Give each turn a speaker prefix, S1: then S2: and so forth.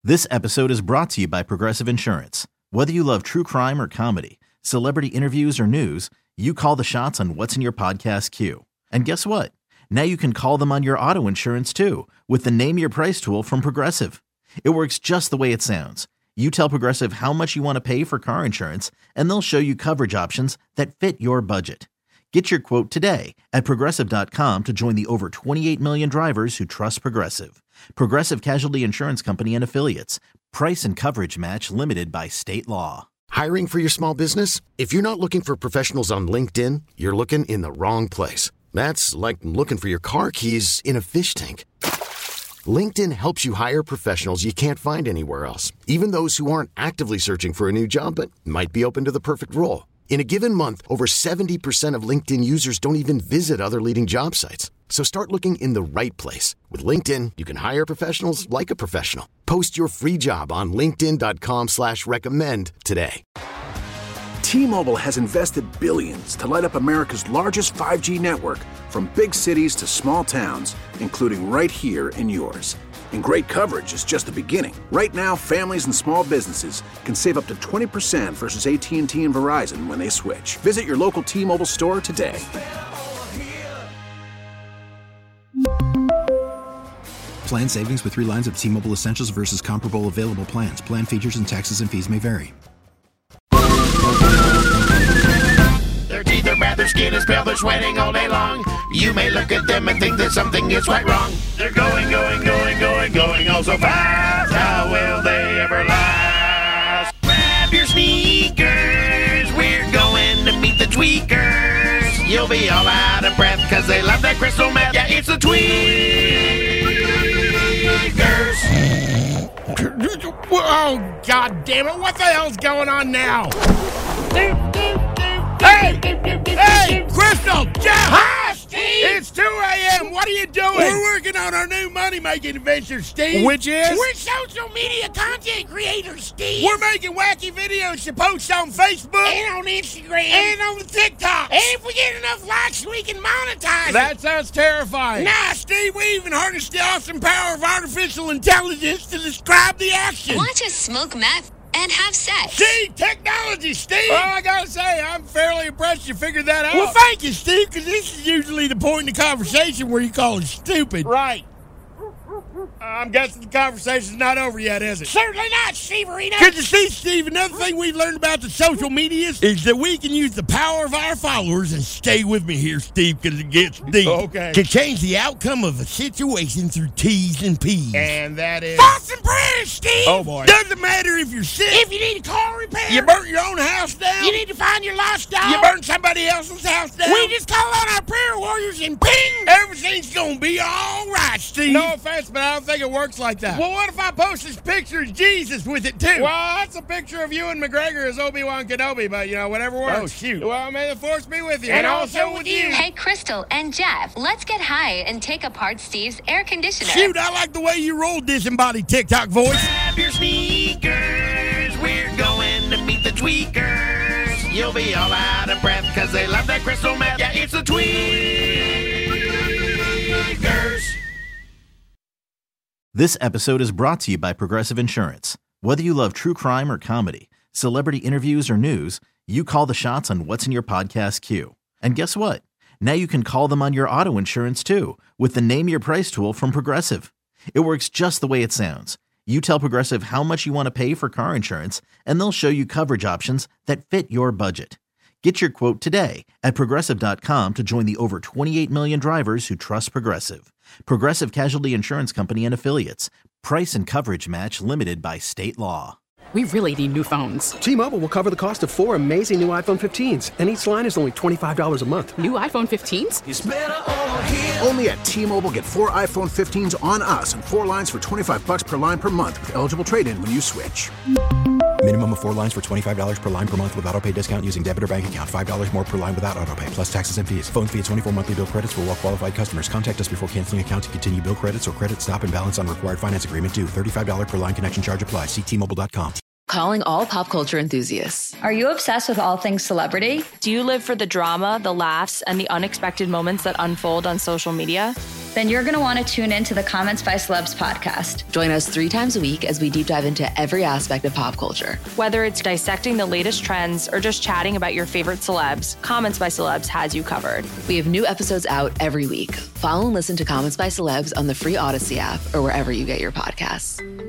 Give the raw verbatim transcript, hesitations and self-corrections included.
S1: This episode is brought to you by Progressive Insurance. Whether you love true crime or comedy, celebrity interviews or news, you call the shots on what's in your podcast queue. And guess what? Now you can call them on your auto insurance too with the Name Your Price tool from Progressive. It works just the way it sounds. You tell Progressive how much you want to pay for car insurance, and they'll show you coverage options that fit your budget. Get your quote today at Progressive dot com to join the over twenty-eight million drivers who trust Progressive. Progressive Casualty Insurance Company and Affiliates. Price and coverage match limited by state law.
S2: Hiring for your small business? If you're not looking for professionals on LinkedIn, you're looking in the wrong place. That's like looking for your car keys in a fish tank. LinkedIn helps you hire professionals you can't find anywhere else, even those who aren't actively searching for a new job but might be open to the perfect role. In a given month, over seventy percent of LinkedIn users don't even visit other leading job sites. So start looking in the right place. With LinkedIn, you can hire professionals like a professional. Post your free job on linkedin dot com slash recommend today.
S3: T-Mobile has invested billions to light up America's largest five G network, from big cities to small towns, including right here in yours. And great coverage is just the beginning. Right now, families and small businesses can save up to twenty percent versus A T and T and Verizon when they switch. Visit your local T-Mobile store today.
S4: Plan savings with three lines of T-Mobile Essentials versus comparable available plans. Plan features and taxes and fees may vary.
S5: Their teeth are bad, their skin is pale, they're sweating all day long. You may look at them and think that something is quite wrong. They're going, going, going, going, going all so fast. How will they ever last? Grab your sneakers, we're going to meet the tweakers. You'll be all out of breath because they love that crystal meth. Yeah, it's the tweakers.
S6: Oh, God damn it. What the hell's going on now? Hey! Hey! Crystal! Jeff! Hi, Steve! It's two a.m. What are you doing? We're working on our new money-making adventure, Steve. Which is? We're social media content creators, Steve. We're making wacky videos to post on Facebook. And on Instagram. And on the TikTok. And if we get enough likes, we can monetize That it. Sounds terrifying. Nah, Steve, we even harnessed the awesome power of artificial intelligence to describe the action.
S7: Want to smoke meth and have sex?
S6: See, technology, Steve. Well, I gotta say, I'm fairly impressed you figured that out. Well, thank you, Steve, because this is usually the point in the conversation where you call it stupid. Right. I'm guessing the conversation's not over yet, is it? Certainly not, Steverino. Because you see, Steve, another thing we've learned about the social medias is that we can use the power of our followers, and stay with me here, Steve, because it gets deep. Okay. To change the outcome of a situation through T's and P's. And that is? Thoughts and prayers, Steve. Oh, boy. Doesn't matter if you're sick. If you need a car repair. You burnt your own house down. You need to find your lost dog. You burnt somebody else's house down. We just call on our prayer warriors and ping, everything's going to be all right, Steve. No offense, but I don't think it works like that. Well, what if I post this picture of Jesus with it, too? Well, that's a picture of you and McGregor as Obi-Wan Kenobi, but, you know, whatever works. Oh, shoot. Well, may the force be with you. And, and also with you.
S7: Hey, Crystal and Jeff, let's get high and take apart Steve's air conditioner.
S6: Shoot, I like the way you rolled disembodied TikTok voice.
S5: Grab your sneakers, we're going to meet the tweakers. You'll be all out of breath because they love that crystal meth. Yeah, it's the tweakers.
S1: This episode is brought to you by Progressive Insurance. Whether you love true crime or comedy, celebrity interviews or news, you call the shots on what's in your podcast queue. And guess what? Now you can call them on your auto insurance too with the Name Your Price tool from Progressive. It works just the way it sounds. You tell Progressive how much you want to pay for car insurance, and they'll show you coverage options that fit your budget. Get your quote today at Progressive dot com to join the over twenty-eight million drivers who trust Progressive. Progressive Casualty Insurance Company and Affiliates. Price and coverage match limited by state law.
S8: We really need new phones.
S9: T-Mobile will cover the cost of four amazing new iPhone fifteens, and each line is only twenty-five dollars a month.
S8: New iPhone fifteens?
S3: It's better over here. Only at T-Mobile, get four iPhone fifteens on us and four lines for twenty-five bucks per line per month with eligible trade-in when you switch.
S4: Minimum of four lines for twenty-five dollars per line per month with autopay discount using debit or bank account. five dollars more per line without autopay, plus taxes and fees. Phone fee at twenty-four monthly bill credits for well-qualified customers. Contact us before canceling account to continue bill credits or credit stop and balance on required finance agreement due. thirty-five dollars per line connection charge applies. See T Mobile dot com.
S10: Calling all pop culture enthusiasts.
S11: Are you obsessed with all things celebrity?
S10: Do you live for the drama, the laughs, and the unexpected moments that unfold on social media?
S11: then you're going to want to tune in to the Comments by Celebs podcast.
S10: Join us three times a week as we deep dive into every aspect of pop culture.
S12: Whether it's dissecting the latest trends or just chatting about your favorite celebs, Comments by Celebs has you covered.
S10: We have new episodes out every week. Follow and listen to Comments by Celebs on the free Odyssey app or wherever you get your podcasts.